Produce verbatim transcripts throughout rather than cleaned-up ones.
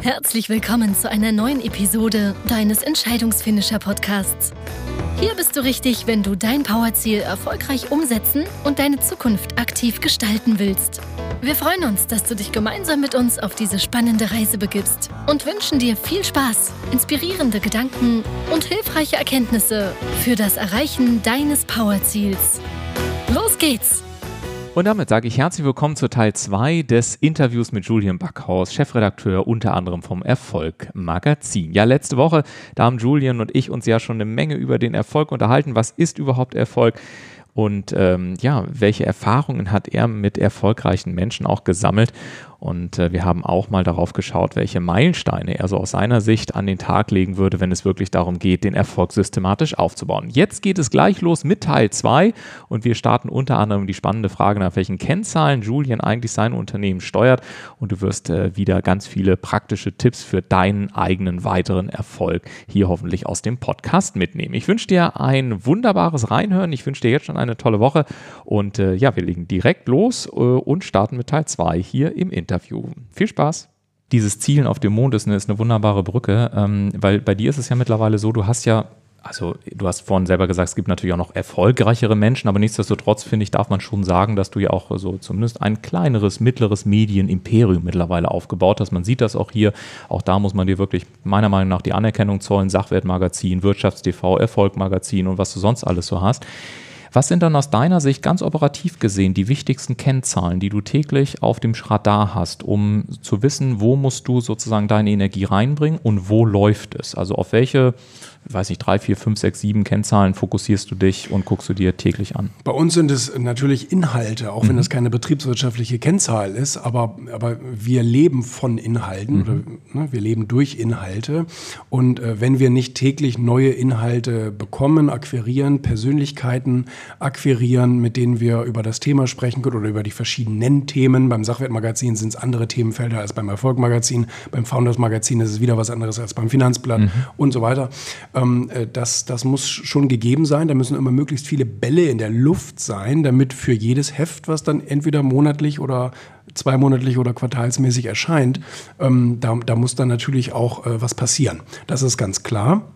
Herzlich willkommen zu einer neuen Episode deines Entscheidungsfinisher-Podcasts. Hier bist du richtig, wenn du dein Powerziel erfolgreich umsetzen und deine Zukunft aktiv gestalten willst. Wir freuen uns, dass du dich gemeinsam mit uns auf diese spannende Reise begibst und wünschen dir viel Spaß, inspirierende Gedanken und hilfreiche Erkenntnisse für das Erreichen deines Powerziels. Los geht's! Und damit sage ich herzlich willkommen zu Teil zwei des Interviews mit Julian Backhaus, Chefredakteur unter anderem vom Erfolg Magazin. Ja, letzte Woche, da haben Julian und ich uns ja schon eine Menge über den Erfolg unterhalten. Was ist überhaupt Erfolg? Und ähm, ja, welche Erfahrungen hat er mit erfolgreichen Menschen auch gesammelt? Und äh, wir haben auch mal darauf geschaut, welche Meilensteine er so aus seiner Sicht an den Tag legen würde, wenn es wirklich darum geht, den Erfolg systematisch aufzubauen. Jetzt geht es gleich los mit Teil zwei und wir starten unter anderem die spannende Frage, nach welchen Kennzahlen Julian eigentlich sein Unternehmen steuert. Und du wirst äh, wieder ganz viele praktische Tipps für deinen eigenen weiteren Erfolg hier hoffentlich aus dem Podcast mitnehmen. Ich wünsche dir ein wunderbares Reinhören. Ich wünsche dir jetzt schon eine tolle Woche. Und äh, ja, wir legen direkt los äh, und starten mit Teil zwei hier im Interview. Viel Spaß! Dieses Zielen auf dem Mond ist eine, ist eine wunderbare Brücke, ähm, weil bei dir ist es ja mittlerweile so, du hast ja, also du hast vorhin selber gesagt, es gibt natürlich auch noch erfolgreichere Menschen, aber nichtsdestotrotz, finde ich, darf man schon sagen, dass du ja auch so zumindest ein kleineres, mittleres Medienimperium mittlerweile aufgebaut hast. Man sieht das auch hier, auch da muss man dir wirklich meiner Meinung nach die Anerkennung zollen, Sachwertmagazin, Wirtschafts-T V, Erfolg-Magazin und was du sonst alles so hast. Was sind dann aus deiner Sicht ganz operativ gesehen die wichtigsten Kennzahlen, die du täglich auf dem Radar hast, um zu wissen, wo musst du sozusagen deine Energie reinbringen und wo läuft es? Also auf welche, weiß nicht, drei, vier, fünf, sechs, sieben Kennzahlen fokussierst du dich und guckst du dir täglich an? Bei uns sind es natürlich Inhalte, auch mhm. wenn das keine betriebswirtschaftliche Kennzahl ist, aber, aber wir leben von Inhalten, mhm. oder ne, wir leben durch Inhalte. Und äh, wenn wir nicht täglich neue Inhalte bekommen, akquirieren, Persönlichkeiten akquirieren, mit denen wir über das Thema sprechen können oder über die verschiedenen Themen. Beim Sachwertmagazin sind es andere Themenfelder als beim Erfolg-Magazin. Beim Founders-Magazin ist es wieder was anderes als beim Finanzblatt mhm. und so weiter. Ähm, das, das muss schon gegeben sein. Da müssen immer möglichst viele Bälle in der Luft sein, damit für jedes Heft, was dann entweder monatlich oder zweimonatlich oder quartalsmäßig erscheint, ähm, da, da muss dann natürlich auch äh, was passieren. Das ist ganz klar.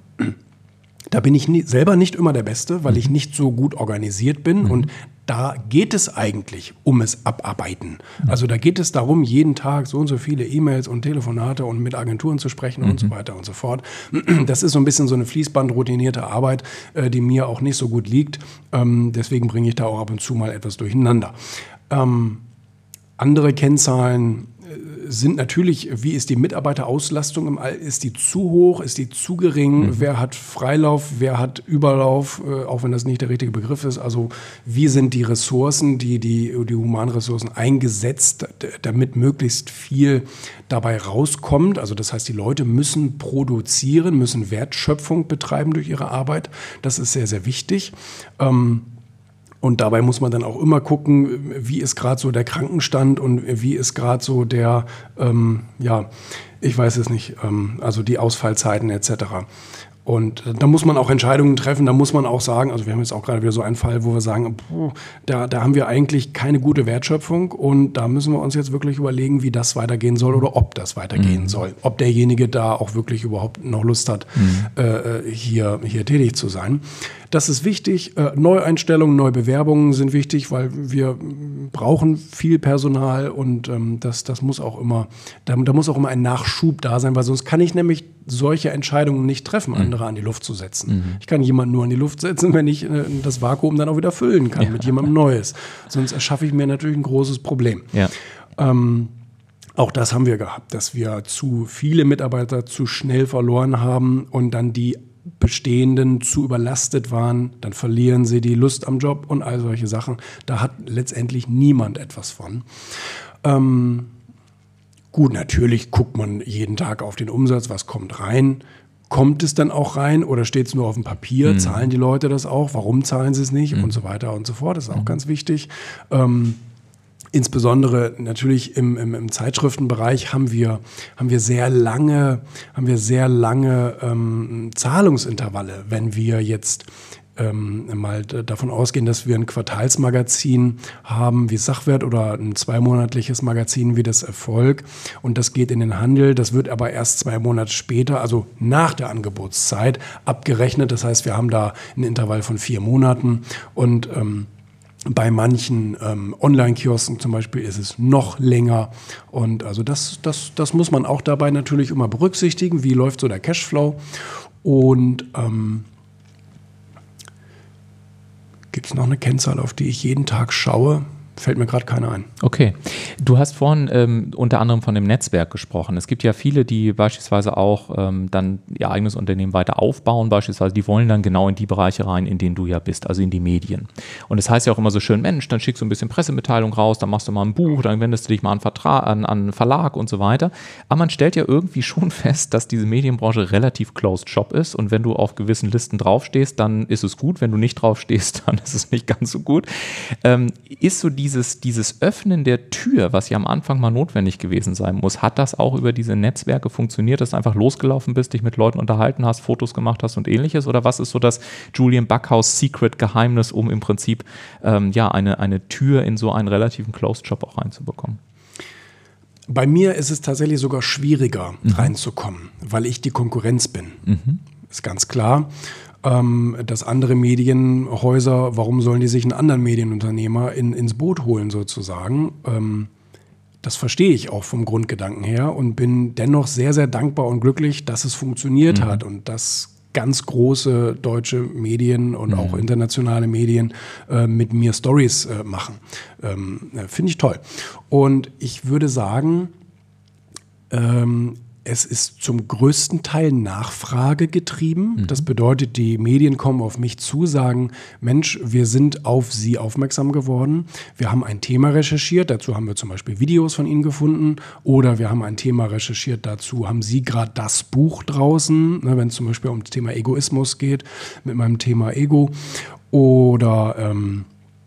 Da bin ich nie, selber nicht immer der Beste, weil ich nicht so gut organisiert bin. Mhm. Und da geht es eigentlich um es abarbeiten. Mhm. Also da geht es darum, jeden Tag so und so viele E-Mails und Telefonate und mit Agenturen zu sprechen mhm. und so weiter und so fort. Das ist so ein bisschen so eine fließbandroutinierte Arbeit, äh, die mir auch nicht so gut liegt. Ähm, deswegen bringe ich da auch ab und zu mal etwas durcheinander. Ähm, andere Kennzahlen sind natürlich, wie ist die Mitarbeiterauslastung im All, ist die zu hoch, ist die zu gering, mhm. wer hat Freilauf, wer hat Überlauf, äh, auch wenn das nicht der richtige Begriff ist, also wie sind die Ressourcen, die, die, die Humanressourcen eingesetzt, d- damit möglichst viel dabei rauskommt, also das heißt, die Leute müssen produzieren, müssen Wertschöpfung betreiben durch ihre Arbeit, das ist sehr, sehr wichtig. Ähm, Und dabei muss man dann auch immer gucken, wie ist gerade so der Krankenstand und wie ist gerade so der, ähm, ja, ich weiß es nicht, ähm, also die Ausfallzeiten et cetera. Und da muss man auch Entscheidungen treffen, da muss man auch sagen, also wir haben jetzt auch gerade wieder so einen Fall, wo wir sagen, puh, da, da haben wir eigentlich keine gute Wertschöpfung und da müssen wir uns jetzt wirklich überlegen, wie das weitergehen soll oder ob das weitergehen mhm. soll. Ob derjenige da auch wirklich überhaupt noch Lust hat, mhm. äh, hier, hier tätig zu sein. Das ist wichtig. Äh, Neueinstellungen, Neubewerbungen sind wichtig, weil wir brauchen viel Personal und ähm, das, das muss auch immer, da, da muss auch immer ein Nachschub da sein, weil sonst kann ich nämlich solche Entscheidungen nicht treffen, mhm. andere an die Luft zu setzen. Mhm. Ich kann jemanden nur an die Luft setzen, wenn ich äh, das Vakuum dann auch wieder füllen kann ja. mit jemandem Neues. Sonst erschaffe ich mir natürlich ein großes Problem. Ja. Ähm, Auch das haben wir gehabt, dass wir zu viele Mitarbeiter zu schnell verloren haben und dann die Bestehenden zu überlastet waren, dann verlieren sie die Lust am Job und all solche Sachen. Da hat letztendlich niemand etwas von. Ähm, gut, natürlich guckt man jeden Tag auf den Umsatz, was kommt rein. Kommt es dann auch rein oder steht es nur auf dem Papier? Mhm. Zahlen die Leute das auch? Warum zahlen sie es nicht? Mhm. Und so weiter und so fort. Das ist auch mhm. ganz wichtig. Ähm, Insbesondere natürlich im, im, im Zeitschriftenbereich haben wir, haben wir sehr lange, haben wir sehr lange ähm, Zahlungsintervalle. Wenn wir jetzt ähm, mal d- davon ausgehen, dass wir ein Quartalsmagazin haben wie Sachwert oder ein zweimonatliches Magazin wie das Erfolg und das geht in den Handel. Das wird aber erst zwei Monate später, also nach der Angebotszeit, abgerechnet. Das heißt, wir haben da ein Intervall von vier Monaten und ähm, bei manchen ähm, Online-Kiosken zum Beispiel ist es noch länger. Und also das, das, das muss man auch dabei natürlich immer berücksichtigen. Wie läuft so der Cashflow? Und ähm, gibt es noch eine Kennzahl, auf die ich jeden Tag schaue? Fällt mir gerade keine ein. Okay. Du hast vorhin ähm, unter anderem von dem Netzwerk gesprochen. Es gibt ja viele, die beispielsweise auch ähm, dann ihr eigenes Unternehmen weiter aufbauen, beispielsweise, die wollen dann genau in die Bereiche rein, in denen du ja bist, also in die Medien. Und das heißt ja auch immer so schön, Mensch, dann schickst du ein bisschen Pressemitteilung raus, dann machst du mal ein Buch, dann wendest du dich mal an, Vertrag, an, an einen Verlag und so weiter. Aber man stellt ja irgendwie schon fest, dass diese Medienbranche relativ closed shop ist und wenn du auf gewissen Listen draufstehst, dann ist es gut. Wenn du nicht draufstehst, dann ist es nicht ganz so gut. Ähm, ist so die Dieses, dieses Öffnen der Tür, was ja am Anfang mal notwendig gewesen sein muss, hat das auch über diese Netzwerke funktioniert, dass du einfach losgelaufen bist, dich mit Leuten unterhalten hast, Fotos gemacht hast und ähnliches? Oder was ist so das Julian Backhaus Secret-Geheimnis, um im Prinzip ähm, ja, eine, eine Tür in so einen relativen Closed-Shop auch reinzubekommen? Bei mir ist es tatsächlich sogar schwieriger, mhm. reinzukommen, weil ich die Konkurrenz bin. Mhm. Ist ganz klar. Dass andere Medienhäuser, warum sollen die sich einen anderen Medienunternehmer in, ins Boot holen sozusagen? Das verstehe ich auch vom Grundgedanken her und bin dennoch sehr, sehr dankbar und glücklich, dass es funktioniert mhm. hat und dass ganz große deutsche Medien und mhm. auch internationale Medien äh, mit mir Stories äh, machen. Ähm, finde ich toll. Und ich würde sagen, ähm, es ist zum größten Teil Nachfrage getrieben. Mhm. Das bedeutet, die Medien kommen auf mich zu, sagen, Mensch, wir sind auf Sie aufmerksam geworden. Wir haben ein Thema recherchiert, dazu haben wir zum Beispiel Videos von Ihnen gefunden. Oder wir haben ein Thema recherchiert, dazu haben Sie gerade das Buch draußen, ne, wenn es zum Beispiel um das Thema Egoismus geht, mit meinem Thema Ego. Oder ähm,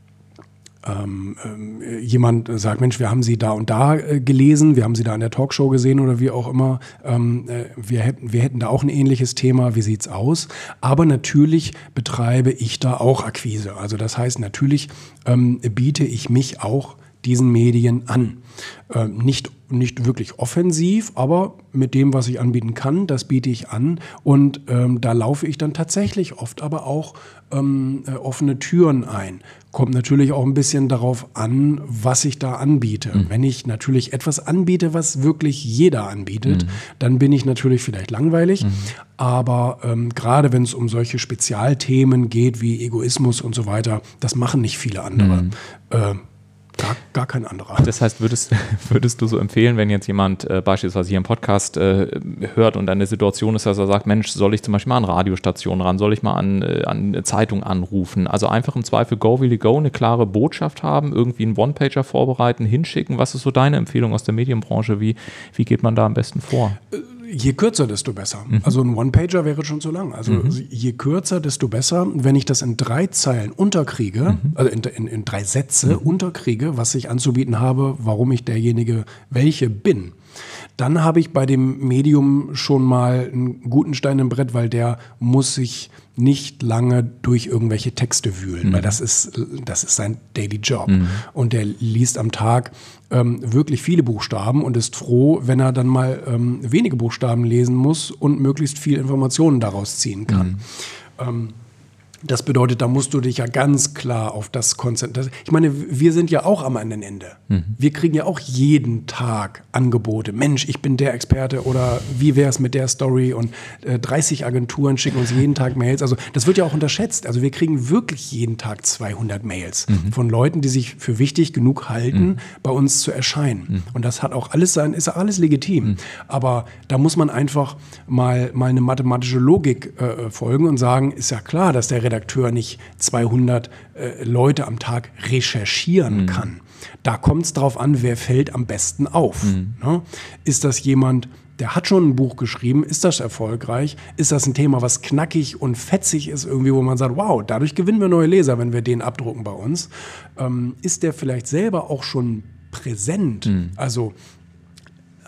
Ähm, äh, jemand sagt, Mensch, wir haben Sie da und da äh, gelesen, wir haben Sie da in der Talkshow gesehen oder wie auch immer, ähm, äh, wir, hätten, wir hätten da auch ein ähnliches Thema, wie sieht's aus? Aber natürlich betreibe ich da auch Akquise. Also das heißt, natürlich ähm, biete ich mich auch diesen Medien an. Ähm, nicht, nicht wirklich offensiv, aber mit dem, was ich anbieten kann, das biete ich an. Und ähm, da laufe ich dann tatsächlich oft aber auch ähm, äh, offene Türen ein. Kommt natürlich auch ein bisschen darauf an, was ich da anbiete. Mhm. Wenn ich natürlich etwas anbiete, was wirklich jeder anbietet, mhm. dann bin ich natürlich vielleicht langweilig. Mhm. Aber ähm, gerade wenn es um solche Spezialthemen geht, wie Egoismus und so weiter, das machen nicht viele andere. Mhm. Äh, Gar, gar kein anderer. Das heißt, würdest, würdest du so empfehlen, wenn jetzt jemand äh, beispielsweise hier im Podcast äh, hört und eine Situation ist, dass er sagt, Mensch, soll ich zum Beispiel mal an Radiostationen ran, soll ich mal an, äh, an Zeitung anrufen? Also einfach im Zweifel go, will go, eine klare Botschaft haben, irgendwie einen One-Pager vorbereiten, hinschicken. Was ist so deine Empfehlung aus der Medienbranche? Wie, wie geht man da am besten vor? Je kürzer, desto besser. Mhm. Also ein One-Pager wäre schon zu lang. Also mhm. je kürzer, desto besser. Wenn ich das in drei Zeilen unterkriege, mhm. also in, in, in drei Sätze mhm. unterkriege, was ich anzubieten habe, warum ich derjenige welche bin, dann habe ich bei dem Medium schon mal einen guten Stein im Brett, weil der muss sich nicht lange durch irgendwelche Texte wühlen, mhm. weil das ist, das ist sein Daily Job. Mhm. Und der liest am Tag ähm, wirklich viele Buchstaben und ist froh, wenn er dann mal ähm, wenige Buchstaben lesen muss und möglichst viel Informationen daraus ziehen kann. Mhm. Ähm, Das bedeutet, da musst du dich ja ganz klar auf das konzentrieren. Ich meine, wir sind ja auch am anderen Ende. Mhm. Wir kriegen ja auch jeden Tag Angebote. Mensch, ich bin der Experte oder wie wäre es mit der Story? Und äh, dreißig Agenturen schicken uns jeden Tag Mails. Also das wird ja auch unterschätzt. Also wir kriegen wirklich jeden Tag zweihundert Mails mhm. von Leuten, die sich für wichtig genug halten, mhm. bei uns zu erscheinen. Mhm. Und das hat auch alles sein, ist alles legitim. Mhm. Aber da muss man einfach mal, mal eine mathematische Logik äh, folgen und sagen, ist ja klar, dass der Redakteur nicht zweihundert äh, Leute am Tag recherchieren mhm. kann. Da kommt es drauf an, wer fällt am besten auf. Mhm. Ne? Ist das jemand, der hat schon ein Buch geschrieben, ist das erfolgreich? Ist das ein Thema, was knackig und fetzig ist, irgendwie, wo man sagt, wow, dadurch gewinnen wir neue Leser, wenn wir den abdrucken bei uns? Ähm, ist der vielleicht selber auch schon präsent? Mhm. Also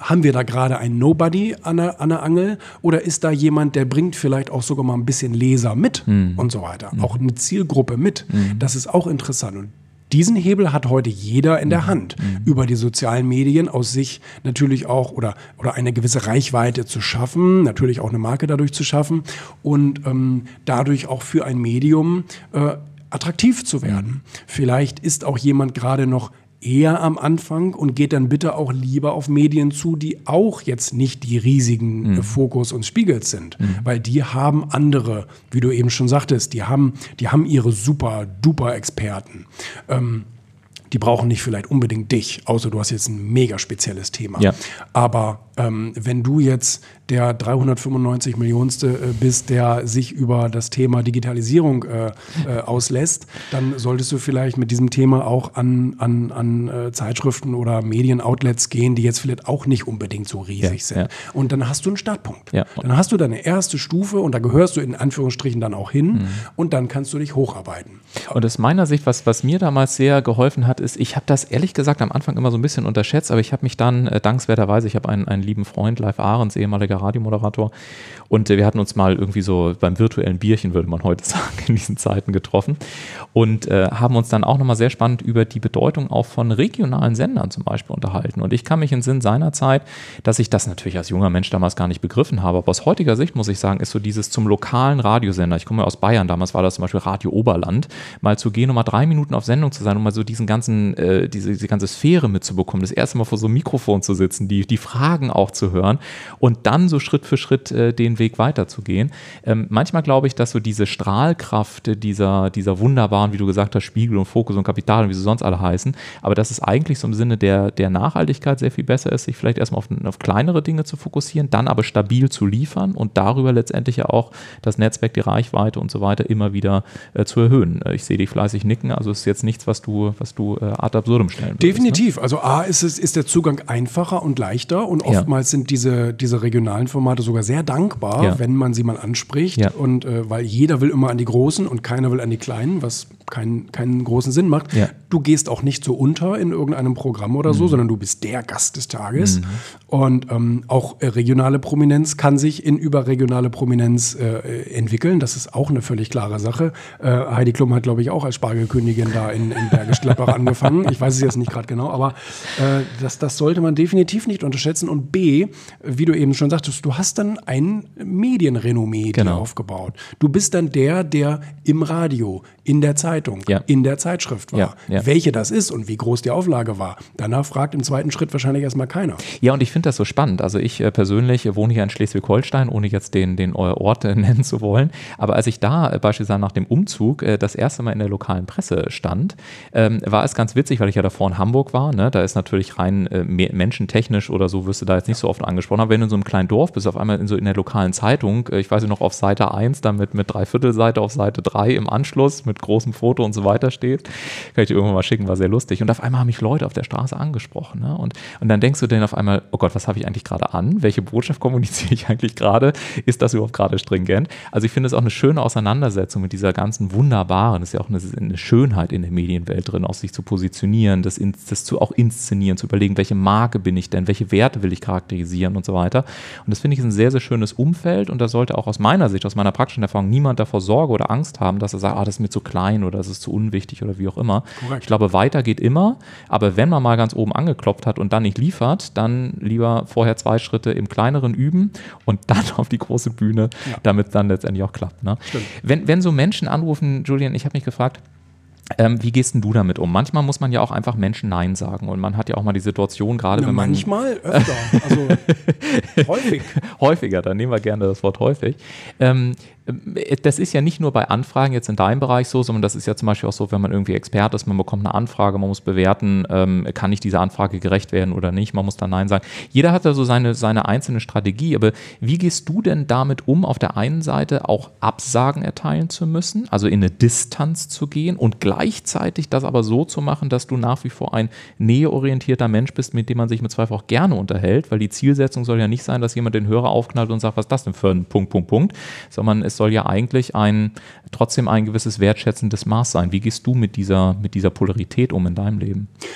haben wir da gerade einen Nobody an der, an der Angel oder ist da jemand, der bringt vielleicht auch sogar mal ein bisschen Leser mit mhm. und so weiter. Mhm. Auch eine Zielgruppe mit. Mhm. Das ist auch interessant. Und diesen Hebel hat heute jeder in der Hand, mhm. über die sozialen Medien aus sich natürlich auch oder, oder eine gewisse Reichweite zu schaffen, natürlich auch eine Marke dadurch zu schaffen und ähm, dadurch auch für ein Medium äh, attraktiv zu werden. Mhm. Vielleicht ist auch jemand gerade noch eher am Anfang und geht dann bitte auch lieber auf Medien zu, die auch jetzt nicht die riesigen mhm. Fokus und Spiegels sind, mhm. weil die haben andere, wie du eben schon sagtest, die haben, die haben ihre super duper Experten. Ähm, die brauchen nicht vielleicht unbedingt dich, außer du hast jetzt ein mega spezielles Thema. Ja. Aber ähm, wenn du jetzt der dreihundertfünfundneunzig Millionste äh, bist, der sich über das Thema Digitalisierung äh, äh, auslässt, dann solltest du vielleicht mit diesem Thema auch an, an, an äh, Zeitschriften oder Medienoutlets gehen, die jetzt vielleicht auch nicht unbedingt so riesig ja, sind. Ja. Und dann hast du einen Startpunkt. Ja. Dann hast du deine erste Stufe und da gehörst du in Anführungsstrichen dann auch hin mhm. und dann kannst du dich hocharbeiten. Und aus meiner Sicht, was, was mir damals sehr geholfen hat, ist, ich habe das ehrlich gesagt am Anfang immer so ein bisschen unterschätzt, aber ich habe mich dann äh, dankenswerterweise, ich habe einen, einen lieben Freund, Leif Ahrens, ehemaliger Radiomoderator, und äh, wir hatten uns mal irgendwie so beim virtuellen Bierchen, würde man heute sagen, in diesen Zeiten getroffen und äh, haben uns dann auch nochmal sehr spannend über die Bedeutung auch von regionalen Sendern zum Beispiel unterhalten. Und ich kann mich in Sinn seiner Zeit, dass ich das natürlich als junger Mensch damals gar nicht begriffen habe, aber aus heutiger Sicht muss ich sagen, ist so dieses zum lokalen Radiosender, ich komme ja aus Bayern, damals war das zum Beispiel Radio Oberland, mal zu gehen und mal drei Minuten auf Sendung zu sein, um mal so diesen ganzen, äh, diese, diese ganze Sphäre mitzubekommen, das erste Mal vor so einem Mikrofon zu sitzen, die, die Fragen auch zu hören und dann so Schritt für Schritt äh, den Weg weiterzugehen. Ähm, manchmal glaube ich, dass so diese Strahlkraft dieser, dieser wunderbaren, wie du gesagt hast, Spiegel und Fokus und Kapital und wie sie sonst alle heißen, aber dass es eigentlich so im Sinne der, der Nachhaltigkeit sehr viel besser ist, sich vielleicht erstmal auf, auf kleinere Dinge zu fokussieren, dann aber stabil zu liefern und darüber letztendlich ja auch das Netzwerk, die Reichweite und so weiter immer wieder äh, zu erhöhen. Ich sehe dich fleißig nicken, also ist jetzt nichts, was du, was du äh, ad absurdum stellen würdest. Definitiv. Ne? Also A, ist, es, ist der Zugang einfacher und leichter und oftmals ja. sind diese, diese regionalen Formate sogar sehr dankbar, ja. wenn man sie mal anspricht ja. und äh, weil jeder will immer an die Großen und keiner will an die Kleinen, was keinen, keinen großen Sinn macht. Ja. Du gehst auch nicht so unter in irgendeinem Programm oder mhm. so, sondern du bist der Gast des Tages mhm. und ähm, auch äh, regionale Prominenz kann sich in überregionale Prominenz äh, entwickeln. Das ist auch eine völlig klare Sache. Äh, Heidi Klum hat, glaube ich, auch als Spargelkönigin da in, in Bergisch Gladbach angefangen. Ich weiß es jetzt nicht gerade genau, aber äh, das, das sollte man definitiv nicht unterschätzen. Und B, wie du eben schon sagtest, du hast dann ein Medienrenommee genau. dir aufgebaut. Du bist dann der, der im Radio, in der Zeitung, ja. in der Zeitschrift war. Ja, ja. Welche das ist und wie groß die Auflage war. Danach fragt im zweiten Schritt wahrscheinlich erstmal keiner. Ja, und ich finde das so spannend. Also ich äh, persönlich wohne hier in Schleswig-Holstein, ohne jetzt den, den Ort äh, nennen zu wollen. Aber als ich da äh, beispielsweise nach dem Umzug äh, das erste Mal in der lokalen Presse stand, ähm, war es ganz witzig, weil ich ja davor in Hamburg war. Ne? Da ist natürlich rein äh, menschentechnisch oder so, wirst du da jetzt nicht so oft angesprochen. Aber wenn du in so einem kleinen Dorf bist, auf einmal in so in der lokalen Zeitung, äh, ich weiß nicht noch, auf Seite eins, dann mit, mit Dreiviertelseite auf Seite drei im Anschluss, mit großem Foto und so weiter steht, kann ich dir irgendwann mal schicken, war sehr lustig. Und auf einmal haben mich Leute auf der Straße angesprochen. Ne? Und, und dann denkst du dann auf einmal, oh Gott, was habe ich eigentlich gerade an? Welche Botschaft kommuniziere ich eigentlich gerade? Ist das überhaupt gerade stringent? Also ich finde es auch eine schöne Auseinandersetzung mit dieser ganzen wunderbaren, das ist ja auch eine, eine Schönheit in der Medienwelt drin, auch sich zu positionieren, das, in, das zu auch inszenieren, zu überlegen, welche Marke bin ich denn, welche Werte will ich charakterisieren und so weiter. Und das finde ich ein sehr, sehr schönes Umfeld und da sollte auch aus meiner Sicht, aus meiner praktischen Erfahrung niemand davor Sorge oder Angst haben, dass er sagt, ah, das ist mir zu klein oder das ist zu unwichtig oder wie auch immer. Korrekt. Ich glaube, weiter geht immer, aber wenn man mal ganz oben angeklopft hat und dann nicht liefert, dann lieber vorher zwei Schritte im kleineren üben und dann auf die große Bühne, ja. damit es dann letztendlich auch klappt. Ne? Wenn, wenn so Menschen anrufen, Julian, ich habe mich gefragt, Ähm, wie gehst denn du damit um? Manchmal muss man ja auch einfach Menschen Nein sagen und man hat ja auch mal die Situation, gerade ja, wenn man... Manchmal, öfter, also häufig. Häufiger, dann nehmen wir gerne das Wort häufig. Ähm, das ist ja nicht nur bei Anfragen jetzt in deinem Bereich so, sondern das ist ja zum Beispiel auch so, wenn man irgendwie Experte ist, man bekommt eine Anfrage, man muss bewerten, ähm, kann ich dieser Anfrage gerecht werden oder nicht, man muss dann Nein sagen. Jeder hat da so seine, seine einzelne Strategie, aber wie gehst du denn damit um, auf der einen Seite auch Absagen erteilen zu müssen, also in eine Distanz zu gehen und gleichzeitig das aber so zu machen, dass du nach wie vor ein näheorientierter Mensch bist, mit dem man sich mit Zweifel auch gerne unterhält, weil die Zielsetzung soll ja nicht sein, dass jemand den Hörer aufknallt und sagt, was ist das denn für ein Punkt, Punkt, Punkt, sondern es soll ja eigentlich ein, trotzdem ein gewisses wertschätzendes Maß sein. Wie gehst du mit dieser, mit dieser Polarität um in deinem Leben?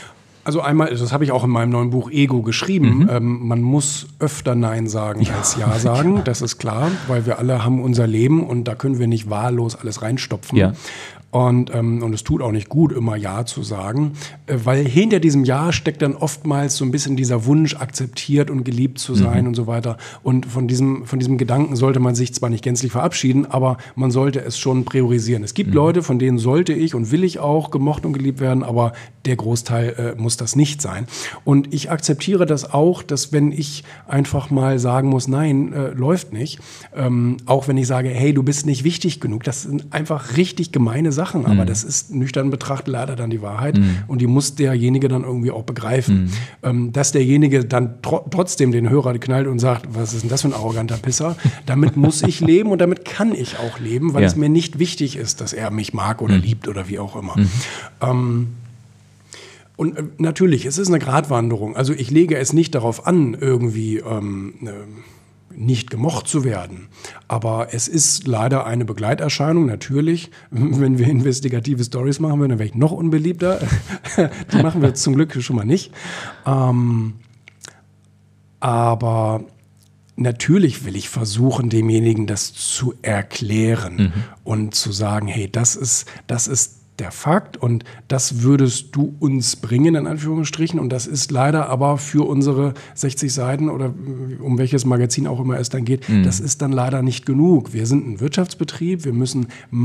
Also einmal, das habe ich auch in meinem neuen Buch Ego geschrieben, Mhm. ähm, man muss öfter Nein sagen ja. als Ja sagen, das ist klar, weil wir alle haben unser Leben und da können wir nicht wahllos alles reinstopfen. Ja. Und, ähm, und es tut auch nicht gut, immer Ja zu sagen, äh, weil hinter diesem Ja steckt dann oftmals so ein bisschen dieser Wunsch, akzeptiert und geliebt zu sein mhm. und so weiter. Und von diesem, von diesem Gedanken sollte man sich zwar nicht gänzlich verabschieden, aber man sollte es schon priorisieren. Es gibt mhm. Leute, von denen sollte ich und will ich auch gemocht und geliebt werden, aber der Großteil äh, muss das nicht sein. Und ich akzeptiere das auch, dass wenn ich einfach mal sagen muss, nein, äh, läuft nicht, ähm, auch wenn ich sage, hey, du bist nicht wichtig genug, das sind einfach richtig gemeine Sachen, aber mhm. das ist nüchtern betrachtet leider dann die Wahrheit mhm. und die muss derjenige dann irgendwie auch begreifen. Mhm. Ähm, dass derjenige dann tro- trotzdem den Hörer knallt und sagt, was ist denn das für ein arroganter Pisser, damit muss ich leben und damit kann ich auch leben, weil ja. es mir nicht wichtig ist, dass er mich mag oder mhm. liebt oder wie auch immer. Mhm. Ähm, und äh, natürlich, es ist eine Gratwanderung. Also ich lege es nicht darauf an, irgendwie ähm, äh, nicht gemocht zu werden. Aber es ist leider eine Begleiterscheinung, natürlich. Wenn wir investigative Stories machen würden, dann wäre ich noch unbeliebter. Die machen wir zum Glück schon mal nicht. Ähm, aber natürlich will ich versuchen, demjenigen das zu erklären mhm. und zu sagen, hey, das ist, das ist der Fakt und das würdest du uns bringen, in Anführungsstrichen. Und das ist leider aber für unsere sechzig Seiten oder um welches Magazin auch immer es dann geht, mhm. das ist dann leider nicht genug. Wir sind ein Wirtschaftsbetrieb, wir müssen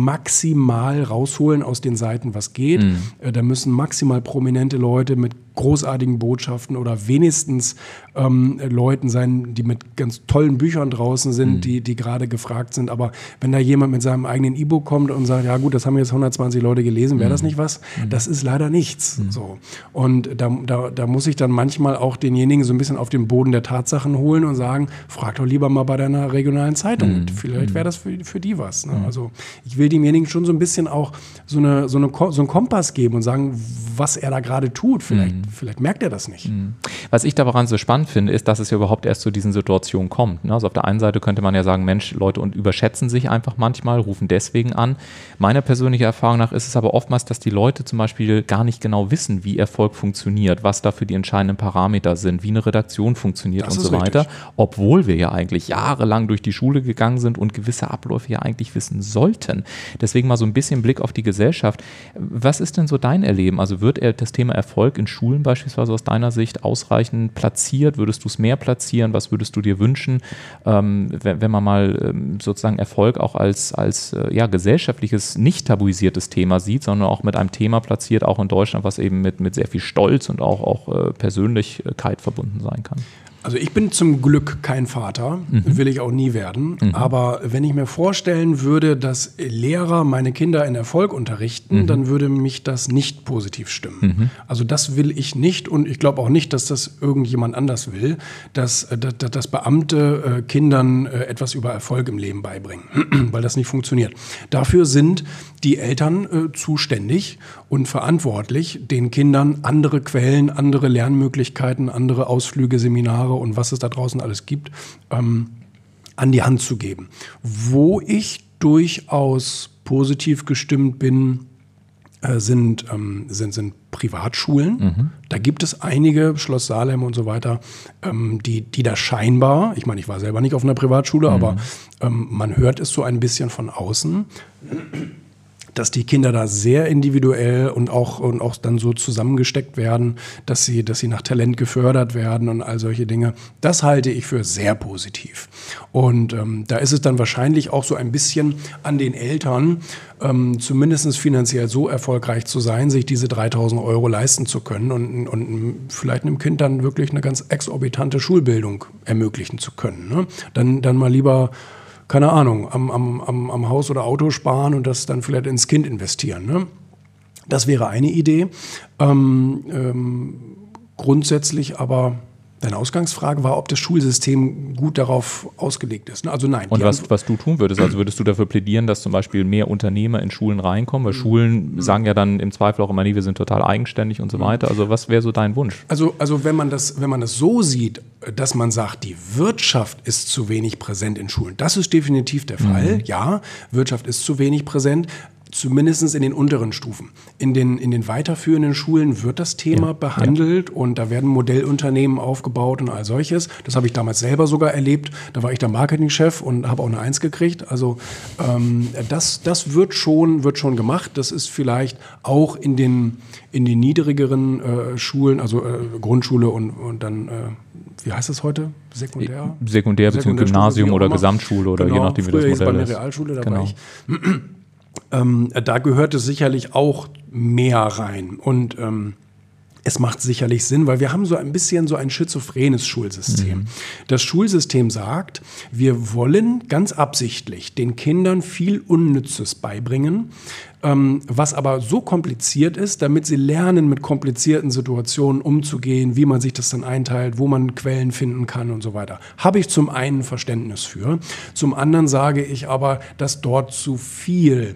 maximal rausholen aus den Seiten, was geht. Mhm. Da müssen maximal prominente Leute mit großartigen Botschaften oder wenigstens ähm, Leuten sein, die mit ganz tollen Büchern draußen sind, mhm. die, die gerade gefragt sind. Aber wenn da jemand mit seinem eigenen E-Book kommt und sagt, ja gut, das haben jetzt hundertzwanzig Leute gelesen, wäre das nicht was? Mhm. Das ist leider nichts. Mhm. So. Und da, da, da muss ich dann manchmal auch denjenigen so ein bisschen auf den Boden der Tatsachen holen und sagen, frag doch lieber mal bei deiner regionalen Zeitung. Mhm. Vielleicht wäre das für, für die was. Ne? Mhm. Also ich will demjenigen schon so ein bisschen auch so, eine, so, eine, so einen Kompass geben und sagen, was er da gerade tut. Vielleicht mhm. Vielleicht merkt er das nicht. Was ich daran so spannend finde, ist, dass es ja überhaupt erst zu diesen Situationen kommt. Also auf der einen Seite könnte man ja sagen, Mensch, Leute und überschätzen sich einfach manchmal, rufen deswegen an. Meiner persönlichen Erfahrung nach ist es aber oftmals, dass die Leute zum Beispiel gar nicht genau wissen, wie Erfolg funktioniert, was dafür die entscheidenden Parameter sind, wie eine Redaktion funktioniert das und so weiter. Richtig. Obwohl wir ja eigentlich jahrelang durch die Schule gegangen sind und gewisse Abläufe ja eigentlich wissen sollten. Deswegen mal so ein bisschen Blick auf die Gesellschaft. Was ist denn so dein Erleben? Also wird das Thema Erfolg in Schulen beispielsweise aus deiner Sicht ausreichend platziert? Würdest du es mehr platzieren? Was würdest du dir wünschen, ähm, wenn, wenn man mal ähm, sozusagen Erfolg auch als, als äh, ja, gesellschaftliches, nicht tabuisiertes Thema sieht, sondern auch mit einem Thema platziert, auch in Deutschland, was eben mit, mit sehr viel Stolz und auch, auch äh, Persönlichkeit verbunden sein kann? Also ich bin zum Glück kein Vater, mhm. will ich auch nie werden. Mhm. Aber wenn ich mir vorstellen würde, dass Lehrer meine Kinder in Erfolg unterrichten, mhm. dann würde mich das nicht positiv stimmen. Mhm. Also das will ich nicht und ich glaube auch nicht, dass das irgendjemand anders will, dass, dass, dass Beamte äh, Kindern äh, etwas über Erfolg im Leben beibringen, weil das nicht funktioniert. Dafür sind die Eltern äh, zuständig und verantwortlich, den Kindern andere Quellen, andere Lernmöglichkeiten, andere Ausflüge, Seminare und was es da draußen alles gibt, ähm, an die Hand zu geben. Wo ich durchaus positiv gestimmt bin, äh, sind, ähm, sind, sind Privatschulen. Mhm. Da gibt es einige, Schloss Salem und so weiter, ähm, die, die da scheinbar, ich meine, ich war selber nicht auf einer Privatschule, mhm. aber ähm, man hört es so ein bisschen von außen, dass die Kinder da sehr individuell und auch, und auch dann so zusammengesteckt werden, dass sie, dass sie nach Talent gefördert werden und all solche Dinge. Das halte ich für sehr positiv. Und ähm, da ist es dann wahrscheinlich auch so ein bisschen an den Eltern, ähm, zumindest finanziell so erfolgreich zu sein, sich diese dreitausend Euro leisten zu können und, und vielleicht einem Kind dann wirklich eine ganz exorbitante Schulbildung ermöglichen zu können. Ne? Dann, dann mal lieber keine Ahnung, am, am, am, am Haus oder Auto sparen und das dann vielleicht ins Kind investieren. Ne? Das wäre eine Idee. Ähm, ähm, grundsätzlich aber, deine Ausgangsfrage war, ob das Schulsystem gut darauf ausgelegt ist. Ne? Also nein. Und was, was du tun würdest, also würdest du dafür plädieren, dass zum Beispiel mehr Unternehmer in Schulen reinkommen? Weil Schulen sagen ja dann im Zweifel auch immer, nee, wir sind total eigenständig und so weiter. Also was wäre so dein Wunsch? Also, also wenn man das, wenn man das so sieht, dass man sagt, die Wirtschaft ist zu wenig präsent in Schulen. Das ist definitiv der Fall. Mhm. Ja, Wirtschaft ist zu wenig präsent. Zumindest in den unteren Stufen. In den, in den weiterführenden Schulen wird das Thema ja, behandelt ja. und da werden Modellunternehmen aufgebaut und all solches. Das habe ich damals selber sogar erlebt. Da war ich der Marketingchef und habe auch eine Eins gekriegt. Also ähm, das, das wird schon, wird schon gemacht. Das ist vielleicht auch in den, in den niedrigeren äh, Schulen, also äh, Grundschule und, und dann, äh, wie heißt das heute? Sekundär? Sekundär, beziehungsweise Gymnasium oder Gesamtschule oder genau, je nachdem, wie das Modell ist. Bei der Realschule, da genau. war ich. Ähm, da gehört es sicherlich auch mehr rein und ähm, es macht sicherlich Sinn, weil wir haben so ein bisschen so ein schizophrenes Schulsystem. Mhm. Das Schulsystem sagt, wir wollen ganz absichtlich den Kindern viel Unnützes beibringen, ähm, was aber so kompliziert ist, damit sie lernen, mit komplizierten Situationen umzugehen, wie man sich das dann einteilt, wo man Quellen finden kann und so weiter. Habe ich zum einen Verständnis für. Zum anderen sage ich aber, dass dort zu viel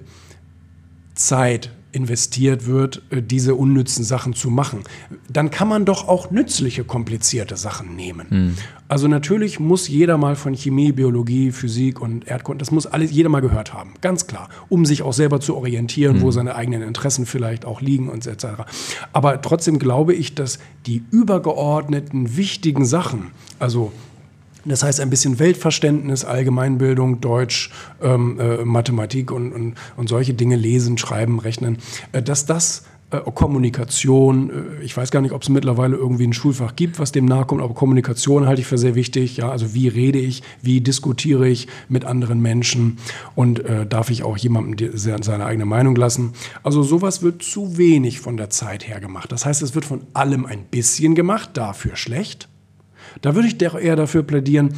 Zeit investiert wird, diese unnützen Sachen zu machen. Dann kann man doch auch nützliche, komplizierte Sachen nehmen. Mhm. Also natürlich muss jeder mal von Chemie, Biologie, Physik und Erdkunde, das muss alles jeder mal gehört haben, ganz klar, um sich auch selber zu orientieren, mhm. wo seine eigenen Interessen vielleicht auch liegen und et cetera. Aber trotzdem glaube ich, dass die übergeordneten, wichtigen Sachen, also das heißt, ein bisschen Weltverständnis, Allgemeinbildung, Deutsch, ähm, äh, Mathematik und, und, und solche Dinge, lesen, schreiben, rechnen, äh, dass das äh, Kommunikation, äh, ich weiß gar nicht, ob es mittlerweile irgendwie ein Schulfach gibt, was dem nahe kommt, aber Kommunikation halte ich für sehr wichtig. Ja? Also wie rede ich, wie diskutiere ich mit anderen Menschen und äh, darf ich auch jemandem seine eigene Meinung lassen. Also sowas wird zu wenig von der Zeit her gemacht. Das heißt, es wird von allem ein bisschen gemacht, dafür schlecht. Da würde ich eher dafür plädieren,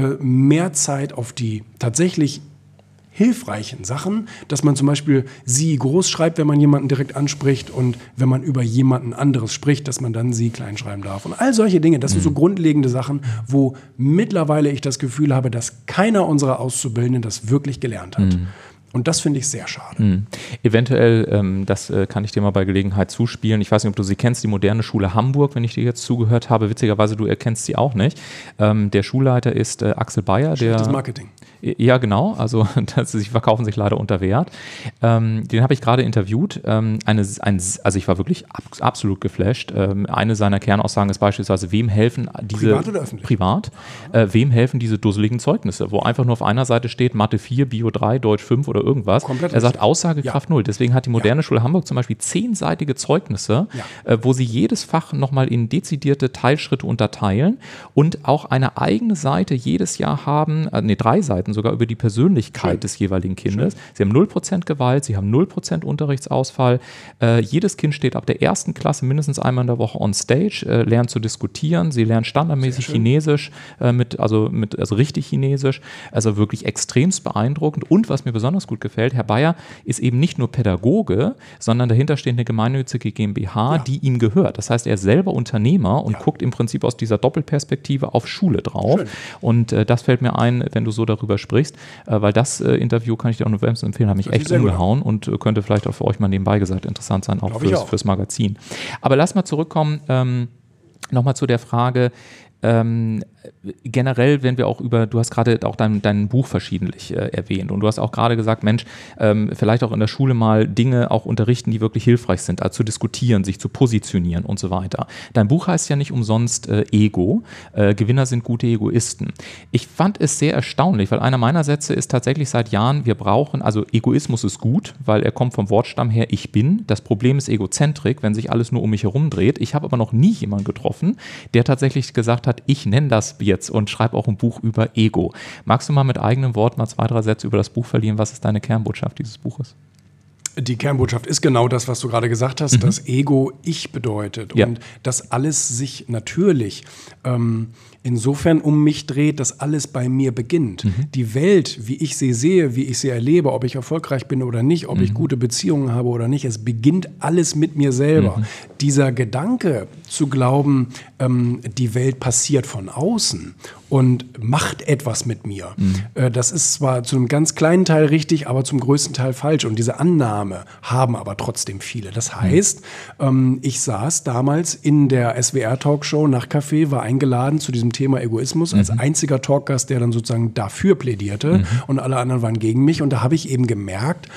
mehr Zeit auf die tatsächlich hilfreichen Sachen, dass man zum Beispiel sie groß schreibt, wenn man jemanden direkt anspricht und wenn man über jemanden anderes spricht, dass man dann sie klein schreiben darf. Und all solche Dinge, das sind so grundlegende Sachen, wo mittlerweile ich das Gefühl habe, dass keiner unserer Auszubildenden das wirklich gelernt hat. Mhm. Und das finde ich sehr schade. Mhm. Eventuell, ähm, das äh, kann ich dir mal bei Gelegenheit zuspielen. Ich weiß nicht, ob du sie kennst, die Moderne Schule Hamburg, wenn ich dir jetzt zugehört habe. Witzigerweise, du erkennst sie auch nicht. Ähm, der Schulleiter ist äh, Axel Bayer. Das Marketing. Ja, genau. Also das, sie verkaufen sich leider unter Wert. Ähm, den habe ich gerade interviewt. Ähm, eine, ein, also ich war wirklich ab, absolut geflasht. Ähm, eine seiner Kernaussagen ist beispielsweise, wem helfen diese... Privat oder öffentlich? Privat. Äh, wem helfen diese dusseligen Zeugnisse, wo einfach nur auf einer Seite steht Mathe vier, Bio drei, Deutsch fünf oder irgendwas. Komplett er sagt Aussagekraft ja. null. Deswegen hat die Moderne ja. Schule Hamburg zum Beispiel zehnseitige Zeugnisse, ja. äh, wo sie jedes Fach nochmal in dezidierte Teilschritte unterteilen und auch eine eigene Seite jedes Jahr haben, äh, nee, drei Seiten sogar über die Persönlichkeit Schön. des jeweiligen Kindes. Schön. Sie haben null Prozent Gewalt, sie haben null Prozent Unterrichtsausfall. Äh, jedes Kind steht ab der ersten Klasse mindestens einmal in der Woche on stage, äh, lernt zu diskutieren, sie lernen standardmäßig Chinesisch, äh, mit, also, mit, also richtig Chinesisch, also wirklich extremst beeindruckend. Und was mir besonders gut gefällt, Herr Bayer ist eben nicht nur Pädagoge, sondern dahinter steht eine gemeinnützige GmbH, ja. die ihm gehört. Das heißt, er ist selber Unternehmer und ja. guckt im Prinzip aus dieser Doppelperspektive auf Schule drauf. Schön. Und äh, das fällt mir ein, wenn du so darüber sprichst, äh, weil das äh, Interview kann ich dir auch nur wärmstens empfehlen, hat mich das echt umgehauen und äh, könnte vielleicht auch für euch mal nebenbei gesagt interessant sein, auch fürs, auch fürs Magazin. Aber lass mal zurückkommen, ähm, nochmal zu der Frage, Ähm, generell, wenn wir auch über, du hast gerade auch dein, dein Buch verschiedentlich äh, erwähnt und du hast auch gerade gesagt, Mensch, ähm, vielleicht auch in der Schule mal Dinge auch unterrichten, die wirklich hilfreich sind, also zu diskutieren, sich zu positionieren und so weiter. Dein Buch heißt ja nicht umsonst äh, Ego, äh, Gewinner sind gute Egoisten. Ich fand es sehr erstaunlich, weil einer meiner Sätze ist tatsächlich seit Jahren, wir brauchen, also Egoismus ist gut, weil er kommt vom Wortstamm her, ich bin. Das Problem ist Egozentrik, wenn sich alles nur um mich herum dreht. Ich habe aber noch nie jemanden getroffen, der tatsächlich gesagt hat, ich nenne das jetzt und schreibe auch ein Buch über Ego. Magst du mal mit eigenen Worten mal zwei, drei Sätze über das Buch verlieren? Was ist deine Kernbotschaft dieses Buches? Die Kernbotschaft ist genau das, was du gerade gesagt hast, mhm. dass Ego ich bedeutet ja. und dass alles sich natürlich ähm, insofern um mich dreht, dass alles bei mir beginnt. Mhm. Die Welt, wie ich sie sehe, wie ich sie erlebe, ob ich erfolgreich bin oder nicht, ob mhm. ich gute Beziehungen habe oder nicht, es beginnt alles mit mir selber. Mhm. Dieser Gedanke zu glauben, ähm, die Welt passiert von außen und macht etwas mit mir, mhm. äh, das ist zwar zu einem ganz kleinen Teil richtig, aber zum größten Teil falsch. Und diese Annahme haben aber trotzdem viele. Das heißt, mhm. ähm, ich saß damals in der S W R-Talkshow Nachtcafé, war eingeladen zu diesem Thema Egoismus, mhm. als einziger Talkgast, der dann sozusagen dafür plädierte mhm. und alle anderen waren gegen mich. Und da habe ich eben gemerkt,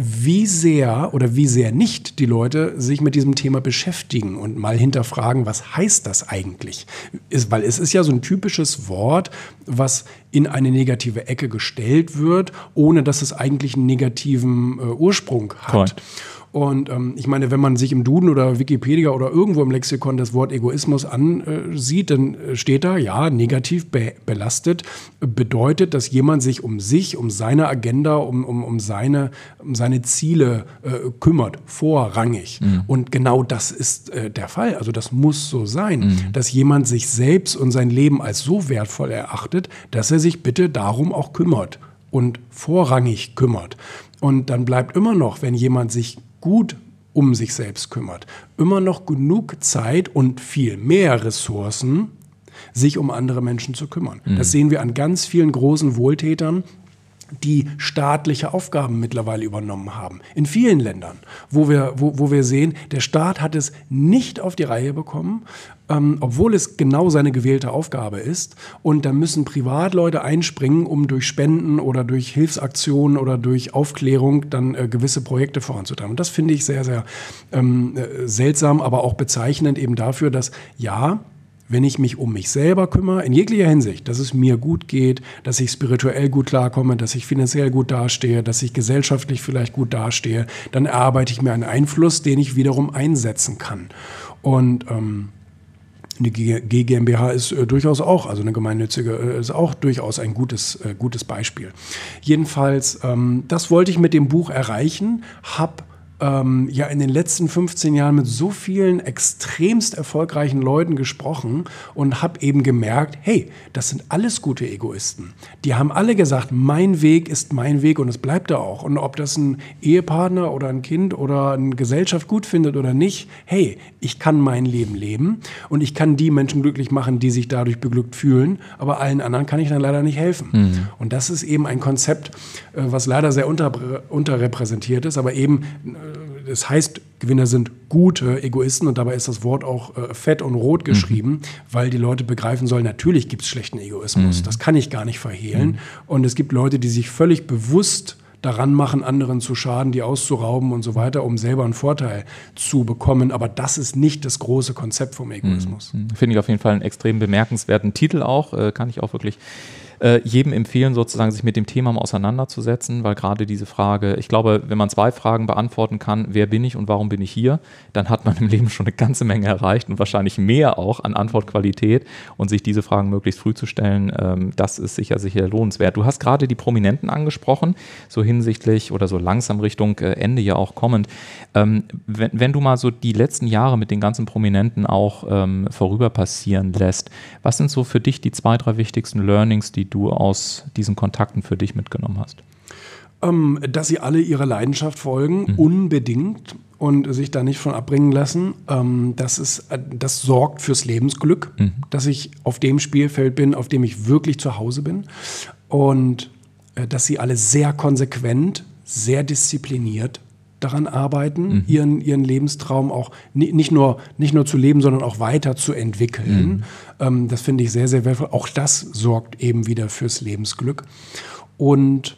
wie sehr oder wie sehr nicht die Leute sich mit diesem Thema beschäftigen und mal hinterfragen, was heißt das eigentlich? Ist, weil es ist ja so ein typisches Wort, was in eine negative Ecke gestellt wird, ohne dass es eigentlich einen negativen äh, Ursprung hat. Cool. Und ähm, ich meine, wenn man sich im Duden oder Wikipedia oder irgendwo im Lexikon das Wort Egoismus ansieht, dann steht da, ja, negativ be- belastet, bedeutet, dass jemand sich um sich, um seine Agenda, um, um, um, seine, um seine Ziele äh, kümmert, vorrangig. Mhm. Und genau das ist äh, der Fall. Also das muss so sein, mhm. dass jemand sich selbst und sein Leben als so wertvoll erachtet, dass er sich bitte darum auch kümmert und vorrangig kümmert. Und dann bleibt immer noch, wenn jemand sich gut um sich selbst kümmert, immer noch genug Zeit und viel mehr Ressourcen, sich um andere Menschen zu kümmern. Mhm. Das sehen wir an ganz vielen großen Wohltätern, die staatliche Aufgaben mittlerweile übernommen haben. In vielen Ländern, wo wir, wo, wo wir sehen, der Staat hat es nicht auf die Reihe bekommen, ähm, obwohl es genau seine gewählte Aufgabe ist. Und da müssen Privatleute einspringen, um durch Spenden oder durch Hilfsaktionen oder durch Aufklärung dann äh, gewisse Projekte voranzutreiben. Und das finde ich sehr, sehr ähm, äh, seltsam, aber auch bezeichnend eben dafür, dass ja, wenn ich mich um mich selber kümmere, in jeglicher Hinsicht, dass es mir gut geht, dass ich spirituell gut klarkomme, dass ich finanziell gut dastehe, dass ich gesellschaftlich vielleicht gut dastehe, dann erarbeite ich mir einen Einfluss, den ich wiederum einsetzen kann. Und ähm, eine G GmbH ist äh, durchaus auch, also eine gemeinnützige, äh, ist auch durchaus ein gutes, äh, gutes Beispiel. Jedenfalls, ähm, das wollte ich mit dem Buch erreichen, habe Ähm, ja in den letzten fünfzehn Jahren mit so vielen extremst erfolgreichen Leuten gesprochen und habe eben gemerkt, hey, das sind alles gute Egoisten. Die haben alle gesagt, mein Weg ist mein Weg und es bleibt da auch. Und ob das ein Ehepartner oder ein Kind oder eine Gesellschaft gut findet oder nicht, hey, ich kann mein Leben leben und ich kann die Menschen glücklich machen, die sich dadurch beglückt fühlen, aber allen anderen kann ich dann leider nicht helfen. Mhm. Und das ist eben ein Konzept, was leider sehr unter, unterrepräsentiert ist, aber eben es heißt, Gewinner sind gute Egoisten und dabei ist das Wort auch äh, fett und rot geschrieben, mhm. weil die Leute begreifen sollen, natürlich gibt es schlechten Egoismus, mhm. das kann ich gar nicht verhehlen. Mhm. Und es gibt Leute, die sich völlig bewusst daran machen, anderen zu schaden, die auszurauben und so weiter, um selber einen Vorteil zu bekommen. Aber das ist nicht das große Konzept vom Egoismus. Mhm. Finde ich auf jeden Fall einen extrem bemerkenswerten Titel auch, äh, kann ich auch wirklich jedem empfehlen, sozusagen sich mit dem Thema mal auseinanderzusetzen, weil gerade diese Frage, ich glaube, wenn man zwei Fragen beantworten kann, wer bin ich und warum bin ich hier, dann hat man im Leben schon eine ganze Menge erreicht und wahrscheinlich mehr auch an Antwortqualität und sich diese Fragen möglichst früh zu stellen, ähm, das ist sicher, sicher lohnenswert. Du hast gerade die Prominenten angesprochen, so hinsichtlich oder so langsam Richtung äh, Ende ja auch kommend. Ähm, wenn, wenn du mal so die letzten Jahre mit den ganzen Prominenten auch ähm, vorüber passieren lässt, was sind so für dich die zwei, drei wichtigsten Learnings, die du aus diesen Kontakten für dich mitgenommen hast? Ähm, dass sie alle ihrer Leidenschaft folgen, mhm. unbedingt, und sich da nicht von abbringen lassen. Ähm, das ist, das sorgt fürs Lebensglück, mhm. dass ich auf dem Spielfeld bin, auf dem ich wirklich zu Hause bin. Und äh, dass sie alle sehr konsequent, sehr diszipliniert daran arbeiten, mhm. ihren, ihren Lebenstraum auch ni- nicht nur, nicht nur zu leben, sondern auch weiterzuentwickeln. Mhm. Ähm, das finde ich sehr, sehr wertvoll. Auch das sorgt eben wieder fürs Lebensglück. Und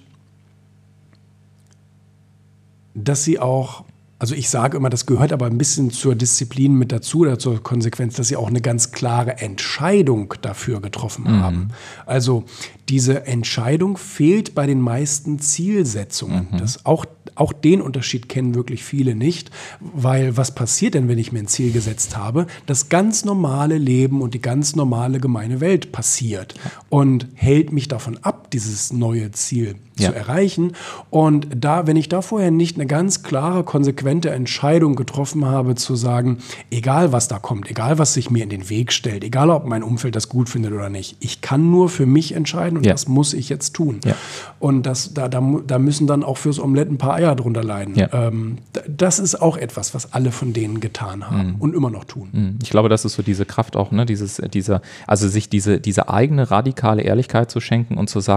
dass sie auch, also ich sage immer, das gehört aber ein bisschen zur Disziplin mit dazu oder zur Konsequenz, dass sie auch eine ganz klare Entscheidung dafür getroffen mhm. haben. Also diese Entscheidung fehlt bei den meisten Zielsetzungen. Mhm. Das auch, auch den Unterschied kennen wirklich viele nicht, weil was passiert denn, wenn ich mir ein Ziel gesetzt habe? Das ganz normale Leben und die ganz normale gemeine Welt passiert und hält mich davon ab, dieses neue Ziel ja. zu erreichen. Und da, wenn ich da vorher nicht eine ganz klare, konsequente Entscheidung getroffen habe, zu sagen, egal was da kommt, egal was sich mir in den Weg stellt, egal ob mein Umfeld das gut findet oder nicht, ich kann nur für mich entscheiden und ja. das muss ich jetzt tun. Ja. Und das, da, da, da müssen dann auch fürs Omelett ein paar Eier drunter leiden. Ja. Ähm, das ist auch etwas, was alle von denen getan haben mhm. und immer noch tun. Mhm. Ich glaube, das ist so diese Kraft auch, ne, dieses, dieser, also sich diese, diese eigene radikale Ehrlichkeit zu schenken und zu sagen,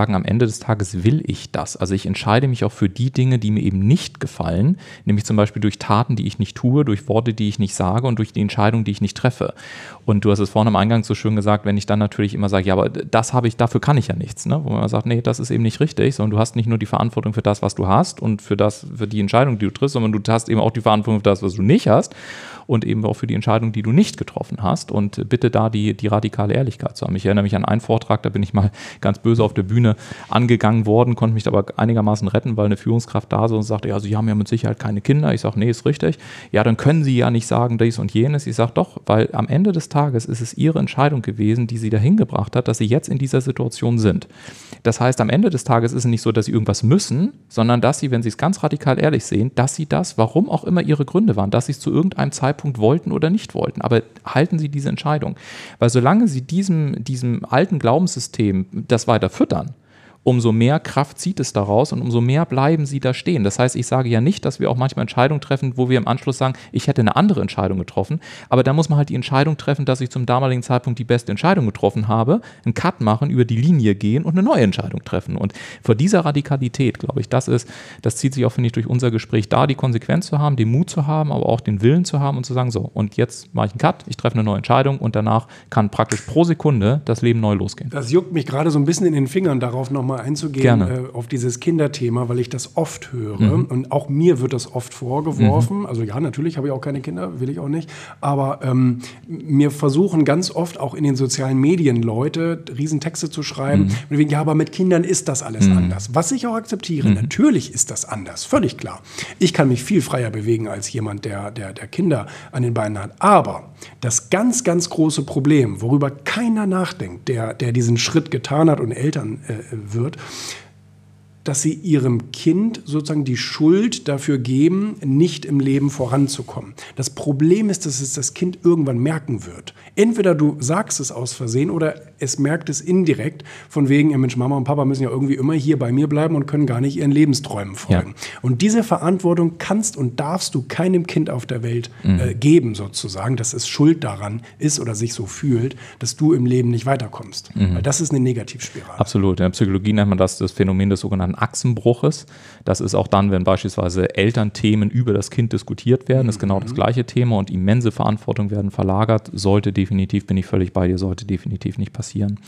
sagen, am Ende des Tages will ich das. Also ich entscheide mich auch für die Dinge, die mir eben nicht gefallen, nämlich zum Beispiel durch Taten, die ich nicht tue, durch Worte, die ich nicht sage und durch die Entscheidung, die ich nicht treffe. Und du hast es vorhin am Eingang so schön gesagt, wenn ich dann natürlich immer sage, ja, aber das habe ich, dafür kann ich ja nichts, ne? Wo man sagt, nee, das ist eben nicht richtig, sondern du hast nicht nur die Verantwortung für das, was du hast und für das, für die Entscheidung, die du triffst, sondern du hast eben auch die Verantwortung für das, was du nicht hast und eben auch für die Entscheidung, die du nicht getroffen hast und bitte da die, die radikale Ehrlichkeit zu haben. Ich erinnere mich an einen Vortrag, da bin ich mal ganz böse auf der Bühne angegangen worden, konnte mich aber einigermaßen retten, weil eine Führungskraft da so und sagte, ja, Sie haben ja mit Sicherheit keine Kinder. Ich sage, nee, ist richtig. Ja, dann können Sie ja nicht sagen dies und jenes. Ich sage, doch, weil am Ende des Tages ist es Ihre Entscheidung gewesen, die Sie dahin gebracht hat, dass Sie jetzt in dieser Situation sind. Das heißt, am Ende des Tages ist es nicht so, dass Sie irgendwas müssen, sondern dass Sie, wenn Sie es ganz radikal ehrlich sehen, dass Sie das, warum auch immer Ihre Gründe waren, dass Sie es zu irgendeinem Zeitpunkt wollten oder nicht wollten. Aber halten Sie diese Entscheidung. Weil solange Sie diesem, diesem alten Glaubenssystem das weiter füttern, umso mehr Kraft zieht es daraus und umso mehr bleiben sie da stehen. Das heißt, ich sage ja nicht, dass wir auch manchmal Entscheidungen treffen, wo wir im Anschluss sagen, ich hätte eine andere Entscheidung getroffen, aber da muss man halt die Entscheidung treffen, dass ich zum damaligen Zeitpunkt die beste Entscheidung getroffen habe, einen Cut machen, über die Linie gehen und eine neue Entscheidung treffen. Und vor dieser Radikalität, glaube ich, das ist, das zieht sich auch, finde ich, durch unser Gespräch, da die Konsequenz zu haben, den Mut zu haben, aber auch den Willen zu haben und zu sagen, so, und jetzt mache ich einen Cut, ich treffe eine neue Entscheidung und danach kann praktisch pro Sekunde das Leben neu losgehen. Das juckt mich gerade so ein bisschen in den Fingern, darauf nochmal einzugehen, äh, auf dieses Kinderthema, weil ich das oft höre. Mhm. Und auch mir wird das oft vorgeworfen. Mhm. Also ja, natürlich habe ich auch keine Kinder, will ich auch nicht. Aber ähm, mir versuchen ganz oft auch in den sozialen Medien Leute Riesentexte zu schreiben. Mhm. Wegen, ja, aber mit Kindern ist das alles mhm. anders. Was ich auch akzeptiere. Mhm. Natürlich ist das anders, völlig klar. Ich kann mich viel freier bewegen als jemand, der, der, der Kinder an den Beinen hat. Aber das ganz, ganz große Problem, worüber keiner nachdenkt, der, der diesen Schritt getan hat und Eltern äh, wird, dass sie ihrem Kind sozusagen die Schuld dafür geben, nicht im Leben voranzukommen. Das Problem ist, dass es das Kind irgendwann merken wird. Entweder du sagst es aus Versehen oder es merkt es indirekt, von wegen, ja Mensch, Mama und Papa müssen ja irgendwie immer hier bei mir bleiben und können gar nicht ihren Lebensträumen folgen. Ja. Und diese Verantwortung kannst und darfst du keinem Kind auf der Welt mhm. äh, geben, sozusagen, dass es schuld daran ist oder sich so fühlt, dass du im Leben nicht weiterkommst. Mhm. Weil das ist eine Negativspirale. Absolut. In der Psychologie nennt man das das Phänomen des sogenannten Achsenbruches. Das ist auch dann, wenn beispielsweise Elternthemen über das Kind diskutiert werden, das ist genau das gleiche Thema und immense Verantwortung werden verlagert. Sollte definitiv, bin ich völlig bei dir, sollte definitiv nicht passieren.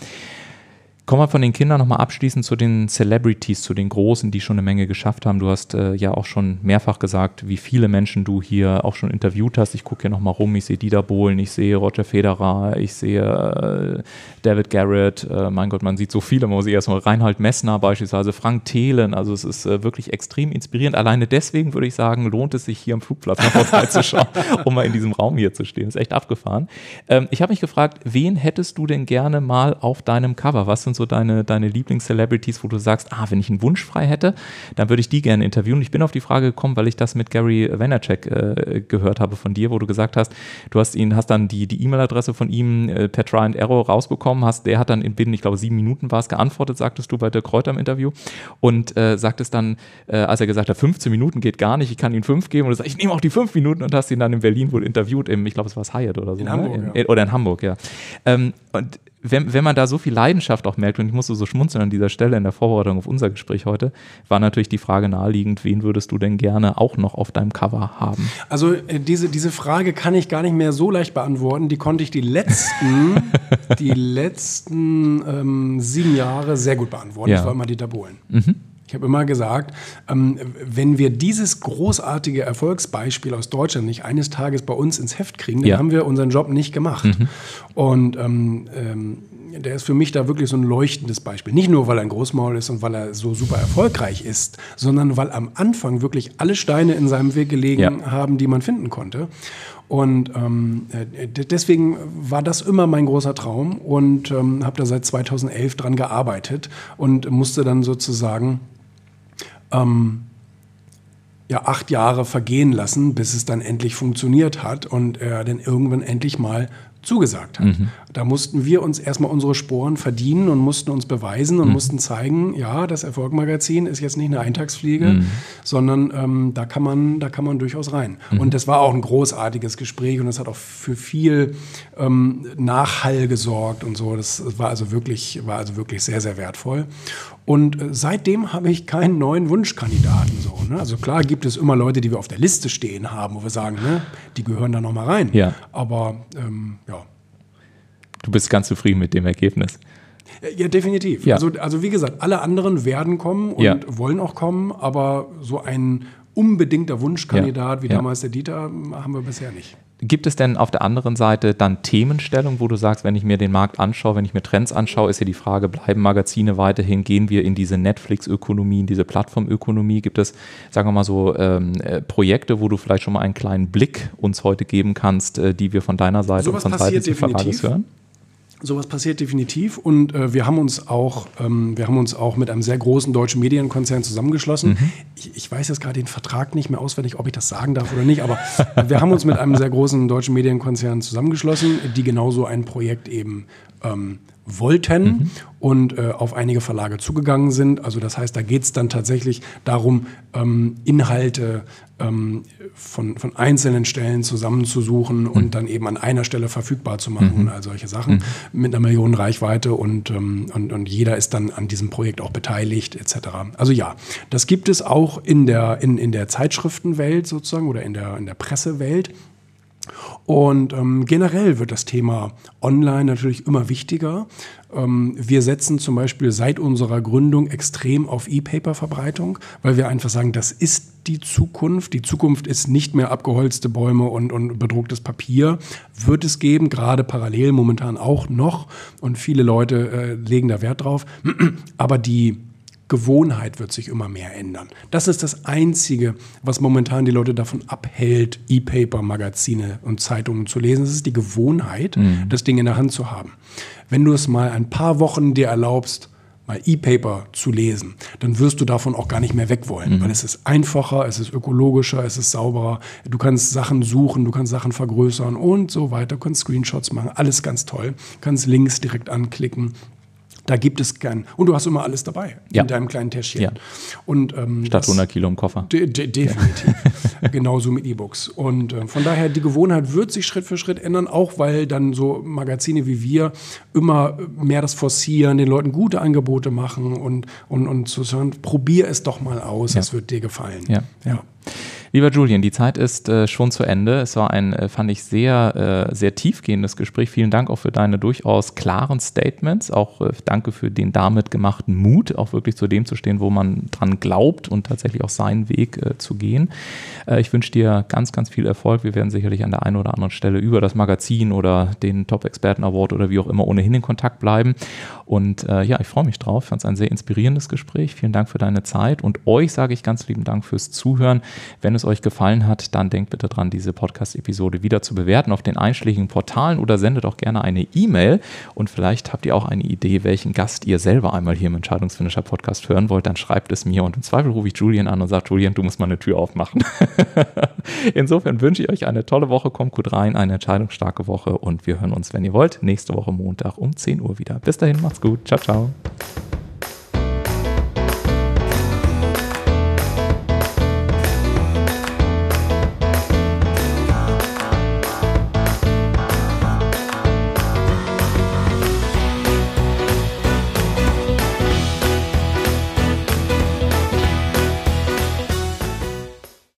Kommen wir von den Kindern nochmal abschließend zu den Celebrities, zu den Großen, die schon eine Menge geschafft haben. Du hast äh, ja auch schon mehrfach gesagt, wie viele Menschen du hier auch schon interviewt hast. Ich gucke hier nochmal rum, ich sehe Dieter Bohlen, ich sehe Roger Federer, ich sehe äh, David Garrett, äh, mein Gott, man sieht so viele, man muss sich erstmal Reinhold Messner beispielsweise, Frank Thelen, also es ist äh, wirklich extrem inspirierend. Alleine deswegen würde ich sagen, lohnt es sich hier am Flugplatz mal vorbeizuschauen, um mal in diesem Raum hier zu stehen. Das ist echt abgefahren. Ähm, ich habe mich gefragt, wen hättest du denn gerne mal auf deinem Cover? Was sind so deine, deine Lieblings-Celebrities, wo du sagst, ah, wenn ich einen Wunsch frei hätte, dann würde ich die gerne interviewen. Ich bin auf die Frage gekommen, weil ich das mit Gary Vaynerchuk äh, gehört habe von dir, wo du gesagt hast, du hast ihn, hast dann die, die E-Mail-Adresse von ihm äh, per Try and Error rausbekommen, hast, der hat dann in binnen, ich glaube, sieben Minuten war es, geantwortet, sagtest du bei der Kräuter im Interview und äh, sagtest dann, äh, als er gesagt hat, fünfzehn Minuten geht gar nicht, ich kann ihm fünf geben und du sagst, ich nehme auch die fünf Minuten und hast ihn dann in Berlin wohl interviewt, im, ich glaube, es war das Hyatt oder so. In ne? Hamburg, in, ja. Oder in Hamburg, ja. Ähm, und Wenn, wenn man da so viel Leidenschaft auch merkt, und ich musste so schmunzeln an dieser Stelle in der Vorbereitung auf unser Gespräch heute, war natürlich die Frage naheliegend, wen würdest du denn gerne auch noch auf deinem Cover haben? Also äh, diese, diese Frage kann ich gar nicht mehr so leicht beantworten. Die konnte ich die letzten, die letzten ähm, sieben Jahre sehr gut beantworten. Ja. Das war immer Dieter Bohlen. Mhm. Ich habe immer gesagt, ähm, wenn wir dieses großartige Erfolgsbeispiel aus Deutschland nicht eines Tages bei uns ins Heft kriegen, dann ja. haben wir unseren Job nicht gemacht. Mhm. Und ähm, ähm, der ist für mich da wirklich so ein leuchtendes Beispiel. Nicht nur, weil er ein Großmaul ist und weil er so super erfolgreich ist, sondern weil am Anfang wirklich alle Steine in seinem Weg gelegen ja. haben, die man finden konnte. Und ähm, deswegen war das immer mein großer Traum und ähm, habe da seit zweitausendelf dran gearbeitet und musste dann sozusagen ähm, ja, acht Jahre vergehen lassen, bis es dann endlich funktioniert hat und er dann irgendwann endlich mal zugesagt hat. Mhm. Da mussten wir uns erstmal unsere Sporen verdienen und mussten uns beweisen und mhm. mussten zeigen, ja, das Erfolg-Magazin ist jetzt nicht eine Eintagsfliege, mhm. sondern ähm, da kann man, da kann man durchaus rein. Mhm. Und das war auch ein großartiges Gespräch und das hat auch für viel ähm, Nachhall gesorgt und so. Das war also wirklich, war also wirklich sehr, sehr wertvoll. Und äh, seitdem habe ich keinen neuen Wunschkandidaten. So, ne? Also klar gibt es immer Leute, die wir auf der Liste stehen haben, wo wir sagen, ne, die gehören da noch mal rein. Ja. Aber ähm, ja. Du bist ganz zufrieden mit dem Ergebnis? Ja, definitiv. Ja. Also, also wie gesagt, alle anderen werden kommen und ja. wollen auch kommen, aber so ein unbedingter Wunschkandidat ja. wie ja. damals der Dieter haben wir bisher nicht. Gibt es denn auf der anderen Seite dann Themenstellungen, wo du sagst, wenn ich mir den Markt anschaue, wenn ich mir Trends anschaue, ist ja die Frage, bleiben Magazine weiterhin, gehen wir in diese Netflix-Ökonomie, in diese Plattformökonomie? Gibt es, sagen wir mal so, ähm, Projekte, wo du vielleicht schon mal einen kleinen Blick uns heute geben kannst, äh, die wir von deiner Seite Sowas und von Seiten des Verlages hören? Sowas passiert definitiv und äh, wir haben uns auch, ähm, wir haben uns auch mit einem sehr großen deutschen Medienkonzern zusammengeschlossen. Mhm. Ich, ich weiß jetzt gerade den Vertrag nicht mehr auswendig, ob ich das sagen darf oder nicht, aber wir haben uns mit einem sehr großen deutschen Medienkonzern zusammengeschlossen, die genauso ein Projekt eben ähm, wollten mhm. und äh, auf einige Verlage zugegangen sind. Also das heißt, da geht es dann tatsächlich darum, ähm, Inhalte ähm, von, von einzelnen Stellen zusammenzusuchen mhm. und dann eben an einer Stelle verfügbar zu machen mhm. und all solche Sachen mhm. mit einer Million Reichweite und, ähm, und, und jeder ist dann an diesem Projekt auch beteiligt et cetera. Also ja, das gibt es auch in der, in, in der Zeitschriftenwelt sozusagen oder in der, in der Pressewelt. Und ähm, generell wird das Thema Online natürlich immer wichtiger. Ähm, wir setzen zum Beispiel seit unserer Gründung extrem auf E-Paper-Verbreitung, weil wir einfach sagen, das ist die Zukunft. Die Zukunft ist nicht mehr abgeholzte Bäume und, und bedrucktes Papier. Wird es geben, gerade parallel momentan auch noch. Und viele Leute äh, legen da Wert drauf. Aber die Gewohnheit wird sich immer mehr ändern. Das ist das Einzige, was momentan die Leute davon abhält, E-Paper, Magazine und Zeitungen zu lesen. Das ist die Gewohnheit, mhm. das Ding in der Hand zu haben. Wenn du es mal ein paar Wochen dir erlaubst, mal E-Paper zu lesen, dann wirst du davon auch gar nicht mehr weg wollen, mhm. weil es ist einfacher, es ist ökologischer, es ist sauberer. Du kannst Sachen suchen, du kannst Sachen vergrößern und so weiter. Du kannst Screenshots machen, alles ganz toll. Du kannst Links direkt anklicken. Da gibt es keinen. Und du hast immer alles dabei ja. in deinem kleinen Täschchen. Ja. Und, ähm, Statt das, hundert Kilo im Koffer. De- de- definitiv. Ja. Genauso mit E-Books. Und äh, von daher, die Gewohnheit wird sich Schritt für Schritt ändern, auch weil dann so Magazine wie wir immer mehr das forcieren, den Leuten gute Angebote machen und, und, und zu sagen, probier es doch mal aus, ja. es wird dir gefallen. Ja. Ja. Lieber Julian, die Zeit ist äh, schon zu Ende. Es war ein, äh, fand ich, sehr, äh, sehr tiefgehendes Gespräch. Vielen Dank auch für deine durchaus klaren Statements. Auch äh, danke für den damit gemachten Mut, auch wirklich zu dem zu stehen, wo man dran glaubt und tatsächlich auch seinen Weg äh, zu gehen. Äh, ich wünsche dir ganz, ganz viel Erfolg. Wir werden sicherlich an der einen oder anderen Stelle über das Magazin oder den Top-Experten-Award oder wie auch immer ohnehin in Kontakt bleiben. Und äh, ja, ich freue mich drauf. Ich fand es ein sehr inspirierendes Gespräch. Vielen Dank für deine Zeit. Und euch sage ich ganz lieben Dank fürs Zuhören. Wenn es euch gefallen hat, dann denkt bitte dran, diese Podcast-Episode wieder zu bewerten auf den einschlägigen Portalen oder sendet auch gerne eine E-Mail. Und vielleicht habt ihr auch eine Idee, welchen Gast ihr selber einmal hier im Entscheidungsfinisher Podcast hören wollt, dann schreibt es mir und im Zweifel rufe ich Julian an und sage, Julian, du musst mal eine Tür aufmachen. Insofern wünsche ich euch eine tolle Woche, kommt gut rein, eine entscheidungsstarke Woche und wir hören uns, wenn ihr wollt, nächste Woche Montag um zehn Uhr wieder. Bis dahin, macht's gut. Ciao, ciao.